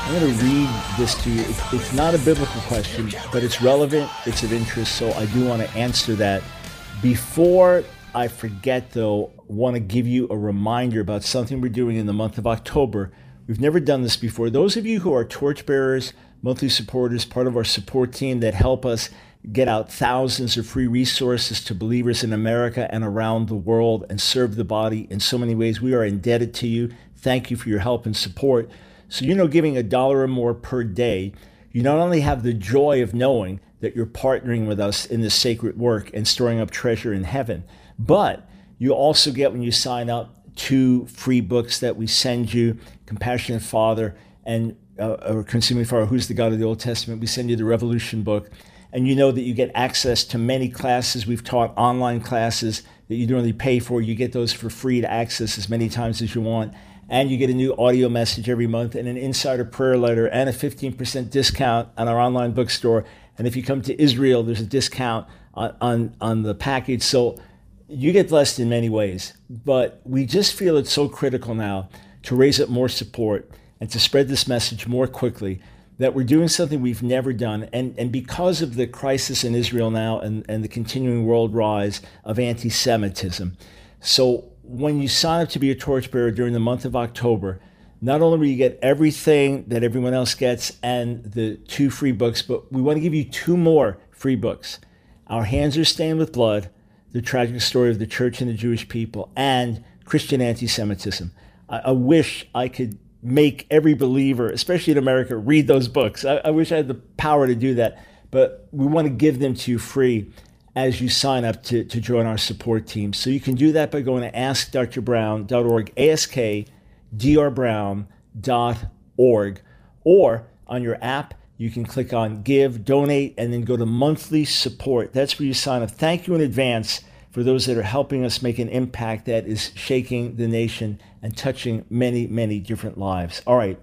I'm going to read this to you. It's, it's not a biblical question, but it's relevant, it's of interest, so I do want to answer that. Before I forget, though, I want to give you a reminder about something we're doing in the month of October. We've never done this before. Those of you who are torchbearers, monthly supporters, part of our support team that help us get out thousands of free resources to believers in America and around the world and serve the body in so many ways, we are indebted to you. Thank you for your help and support. So, you know, giving a dollar or more per day, you not only have the joy of knowing that you're partnering with us in this sacred work and storing up treasure in heaven, but you also get, when you sign up, two free books that we send you, Compassionate Father and uh, or Consuming Fire, Who's the God of the Old Testament. We send you the Revolution book. And you know that you get access to many classes. We've taught online classes that you don't really pay for. You get those for free to access as many times as you want. And you get a new audio message every month and an insider prayer letter and a fifteen percent discount on our online bookstore. And if you come to Israel, there's a discount on, on, on the package. So you get blessed in many ways. But we just feel it's so critical now to raise up more support and to spread this message more quickly, that we're doing something we've never done. And, and because of the crisis in Israel now and, and the continuing world rise of anti-Semitism. So when you sign up to be a torchbearer during the month of October, not only will you get everything that everyone else gets and the two free books, but we want to give you two more free books. Our Hands Are Stained with Blood, The Tragic Story of the Church and the Jewish People, and Christian Anti-Semitism. I, I wish I could make every believer, especially in America, read those books. I, I wish I had the power to do that, but we want to give them to you free as you sign up to, to join our support team. So you can do that by going to ask dr brown dot org, ask dr brown dot org, or on your app, you can click on Give, Donate, and then go to Monthly Support. That's where you sign up. Thank you in advance for those that are helping us make an impact that is shaking the nation and touching many, many different lives. All right.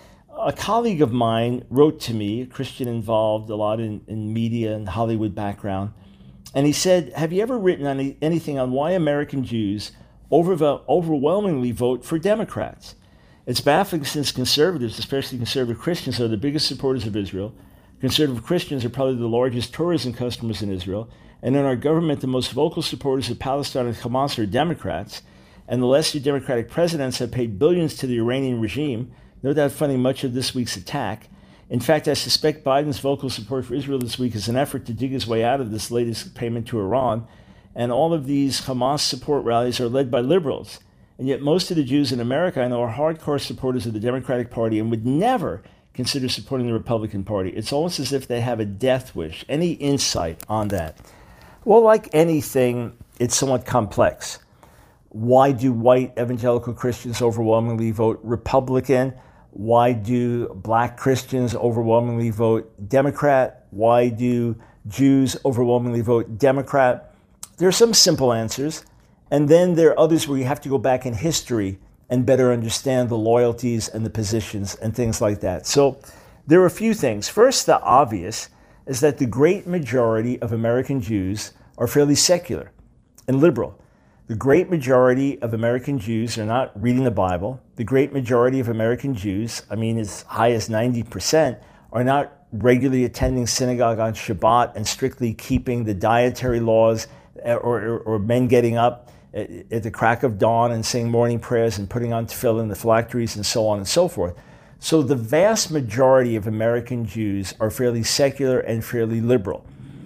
A colleague of mine wrote to me, a Christian involved a lot in, in media and Hollywood background, and he said, have you ever written any, anything on why American Jews over, overwhelmingly vote for Democrats? It's baffling since conservatives, especially conservative Christians, are the biggest supporters of Israel. Conservative Christians are probably the largest tourism customers in Israel. And in our government, the most vocal supporters of Palestine and Hamas are Democrats. And the lesser Democratic presidents have paid billions to the Iranian regime, no doubt funding much of this week's attack. In fact, I suspect Biden's vocal support for Israel this week is an effort to dig his way out of this latest payment to Iran. And all of these Hamas support rallies are led by liberals. And yet most of the Jews in America I know are hardcore supporters of the Democratic Party and would never consider supporting the Republican Party. It's almost as if they have a death wish. Any insight on that? Well, like anything, it's somewhat complex. Why do white evangelical Christians overwhelmingly vote Republican? Why do black Christians overwhelmingly vote Democrat? Why do Jews overwhelmingly vote Democrat? There are some simple answers, and then there are others where you have to go back in history and better understand the loyalties and the positions and things like that. So there are a few things. First, the obvious is that the great majority of American Jews are fairly secular and liberal. The great majority of American Jews are not reading the Bible. The great majority of American Jews, I mean as high as ninety percent, are not regularly attending synagogue on Shabbat and strictly keeping the dietary laws, or, or, or men getting up at, at the crack of dawn and saying morning prayers and putting on tefillin, the phylacteries, and so on and so forth. So the vast majority of American Jews are fairly secular and fairly liberal.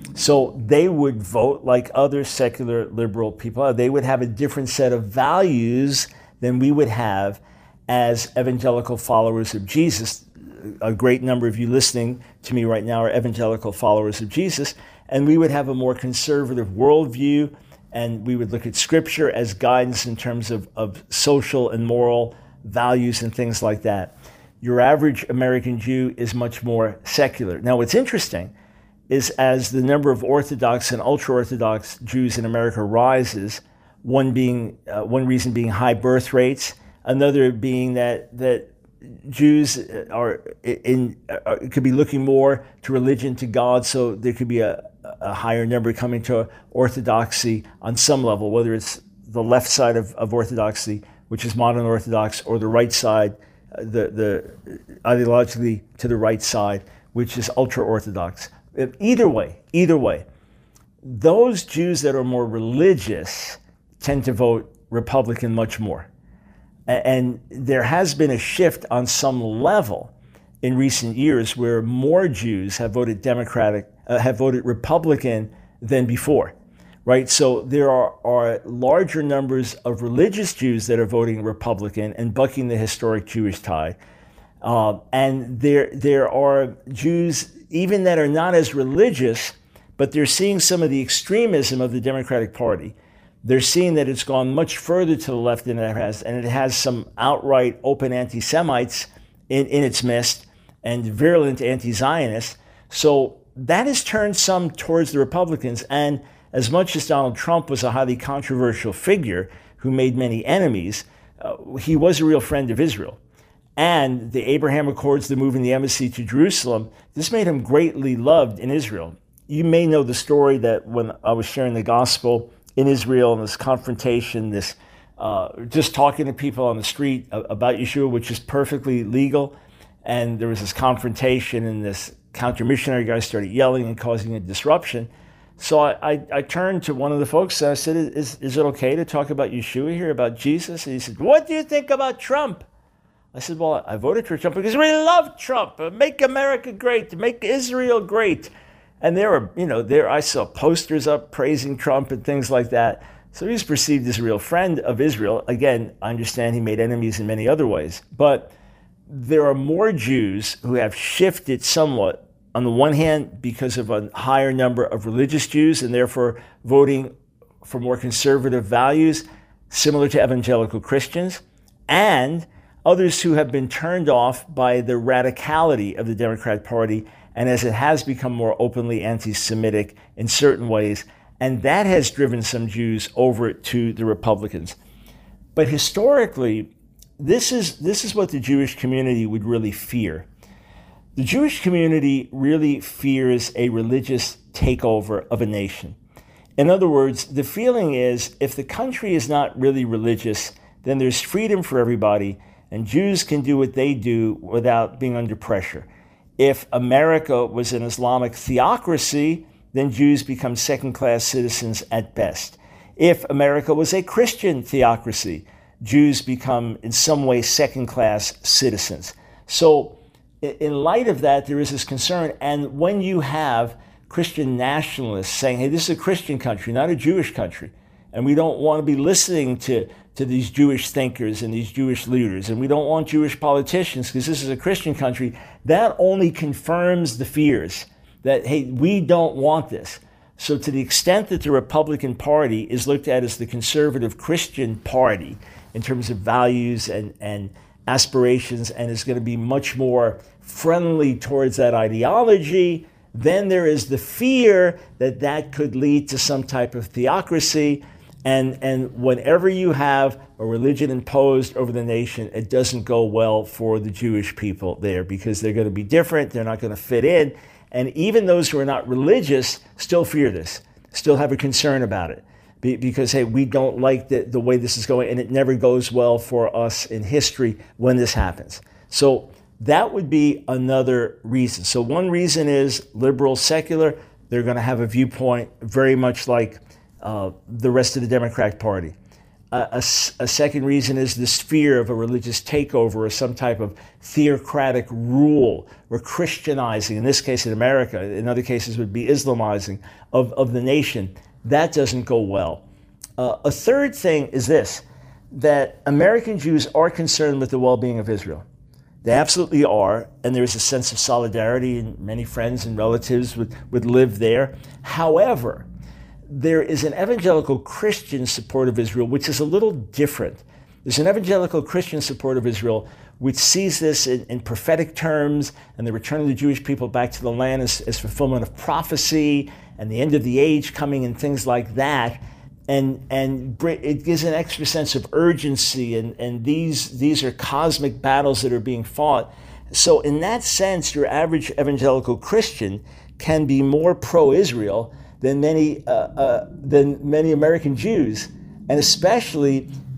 So they would vote like other secular liberal people. They would have a different set of values than we would have as evangelical followers of Jesus. A great number of you listening to me right now are evangelical followers of Jesus, and we would have a more conservative worldview, and we would look at Scripture as guidance in terms of, of social and moral values and things like that. Your average American Jew is much more secular. Now, what's interesting is as the number of Orthodox and ultra-Orthodox Jews in America rises, one being uh, one reason being high birth rates, another being that that Jews are in are, could be looking more to religion, to God, so there could be a, a higher number coming to Orthodoxy on some level, whether it's the left side of, of Orthodoxy, which is modern Orthodox, or the right side, the, the ideologically to the right side, which is ultra-Orthodox. Either way, either way, those Jews that are more religious tend to vote Republican much more. And there has been a shift on some level in recent years where more Jews have voted Democratic, uh, have voted Republican than before, right? So there are, are larger numbers of religious Jews that are voting Republican and bucking the historic Jewish tide. Uh, and there, there are Jews even that are not as religious, but they're seeing some of the extremism of the Democratic Party. They're seeing that it's gone much further to the left than it has, and it has some outright open anti-Semites in, in its midst and virulent anti-Zionists. So that has turned some towards the Republicans. And as much as Donald Trump was a highly controversial figure who made many enemies, uh, he was a real friend of Israel. And the Abraham Accords, the moving the embassy to Jerusalem, this made him greatly loved in Israel. You may know the story that when I was sharing the gospel in Israel, and this confrontation, this uh, just talking to people on the street about Yeshua, which is perfectly legal, and there was this confrontation, and this counter-missionary guy started yelling and causing a disruption. So I, I, I turned to one of the folks and I said, is, is it okay to talk about Yeshua here, about Jesus? And he said, what do you think about Trump? I said, well, I voted for Trump because we love Trump. Make America great, make Israel great. And there were, you know, there I saw posters up praising Trump and things like that. So he's perceived as a real friend of Israel. Again, I understand he made enemies in many other ways. But there are more Jews who have shifted somewhat, on the one hand, because of a higher number of religious Jews and therefore voting for more conservative values, similar to evangelical Christians, and others who have been turned off by the radicality of the Democrat Party, and as it has become more openly anti-Semitic in certain ways, and that has driven some Jews over to the Republicans. But historically, this is this is what the Jewish community would really fear. The Jewish community really fears a religious takeover of a nation. In other words, the feeling is if the country is not really religious, then there's freedom for everybody, and Jews can do what they do without being under pressure. If America was an Islamic theocracy, then Jews become second-class citizens at best. If America was a Christian theocracy, Jews become in some way second-class citizens. So in light of that, there is this concern. And when you have Christian nationalists saying, hey, this is a Christian country, not a Jewish country, and we don't want to be listening to, to these Jewish thinkers and these Jewish leaders, and we don't want Jewish politicians because this is a Christian country, that only confirms the fears that, hey, we don't want this. So to the extent that the Republican Party is looked at as the conservative Christian party in terms of values and, and aspirations, and is going to be much more friendly towards that ideology, then there is the fear that that could lead to some type of theocracy. And, and whenever you have a religion imposed over the nation, it doesn't go well for the Jewish people there because they're going to be different, they're not going to fit in. And even those who are not religious still fear this, still have a concern about it. Because, hey, we don't like the, the way this is going, and it never goes well for us in history when this happens. So that would be another reason. So one reason is liberal, secular. They're going to have a viewpoint very much like uh, the rest of the Democratic Party. Uh, a, a second reason is this fear of a religious takeover or some type of theocratic rule or Christianizing, in this case in America, in other cases would be Islamizing of, of the nation. That doesn't go well. Uh, a third thing is this, that American Jews are concerned with the well-being of Israel. They absolutely are, and there is a sense of solidarity, and many friends and relatives would, would live there. However, there is an evangelical Christian support of Israel, which is a little different. There's an evangelical Christian support of Israel which sees this in, in prophetic terms and the return of the Jewish people back to the land as, as fulfillment of prophecy and the end of the age coming and things like that. And and it gives an extra sense of urgency, and, and these these are cosmic battles that are being fought. So in that sense, your average evangelical Christian can be more pro-Israel than many uh, uh, than many American Jews, and especially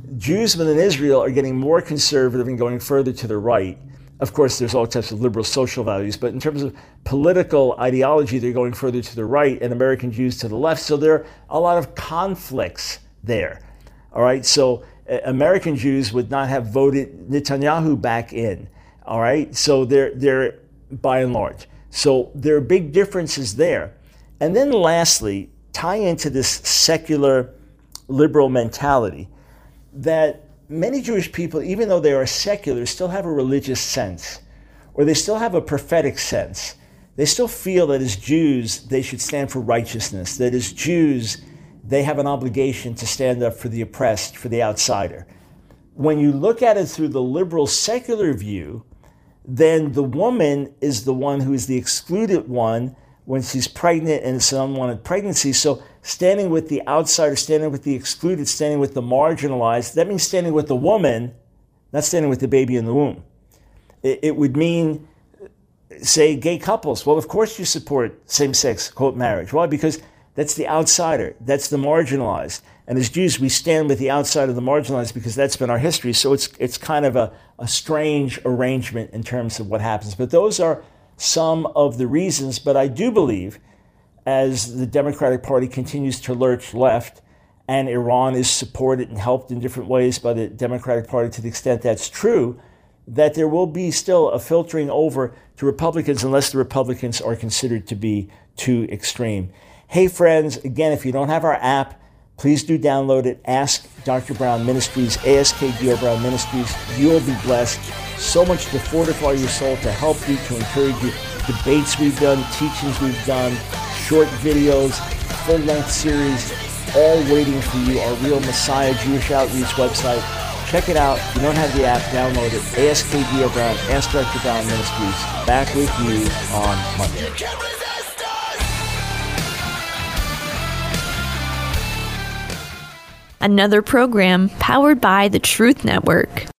Jews within Israel are getting more conservative and going further to the right. Of course, there's all types of liberal social values, but in terms of political ideology, they're going further to the right and American Jews to the left. So there are a lot of conflicts there. All right, so uh, American Jews would not have voted Netanyahu back in. All right, so they're, they're by and large. So there are big differences there. And then lastly, tie into this secular liberal mentality that many Jewish people, even though they are secular, still have a religious sense, or they still have a prophetic sense. They still feel that as Jews, they should stand for righteousness, that as Jews, they have an obligation to stand up for the oppressed, for the outsider. When you look at it through the liberal secular view, then the woman is the one who is the excluded one when she's pregnant and it's an unwanted pregnancy. So standing with the outsider, standing with the excluded, standing with the marginalized, that means standing with the woman, not standing with the baby in the womb. It, it would mean, say, gay couples. Well, of course you support same-sex, quote, marriage. Why? Because that's the outsider. That's the marginalized. And as Jews, we stand with the outside of the marginalized because that's been our history. So it's it's kind of a, a strange arrangement in terms of what happens. But those are some of the reasons. But I do believe, as the Democratic Party continues to lurch left, and Iran is supported and helped in different ways by the Democratic Party to the extent that's true, that there will be still a filtering over to Republicans unless the Republicans are considered to be too extreme. Hey, friends, again, if you don't have our app, please do download it. Ask Doctor Brown Ministries, A S K D O Brown Ministries. You will be blessed. So much to fortify your soul, to help you, to encourage you. Debates we've done, teachings we've done, short videos, full-length series, all waiting for you. Our Real Messiah Jewish Outreach website. Check it out. If you don't have the app, download it. A S K D O Brown, Ask Doctor Brown Ministries. Back with you on Monday. Another program powered by the Truth Network.